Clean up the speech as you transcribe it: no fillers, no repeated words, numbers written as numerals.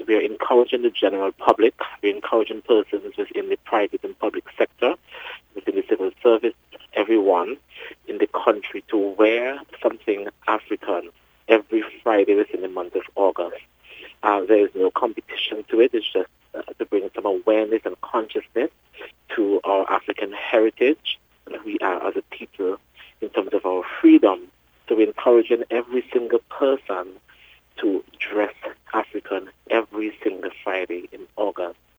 We are encouraging the general public, we're encouraging persons within the private and public sector, within the civil service, everyone in the country to wear something African every Friday within the month of August. There is no competition to it. It's just to bring some awareness and consciousness to our African heritage and who we are as a people in terms of our freedom. So we're encouraging every single person to dress African every single Friday in August.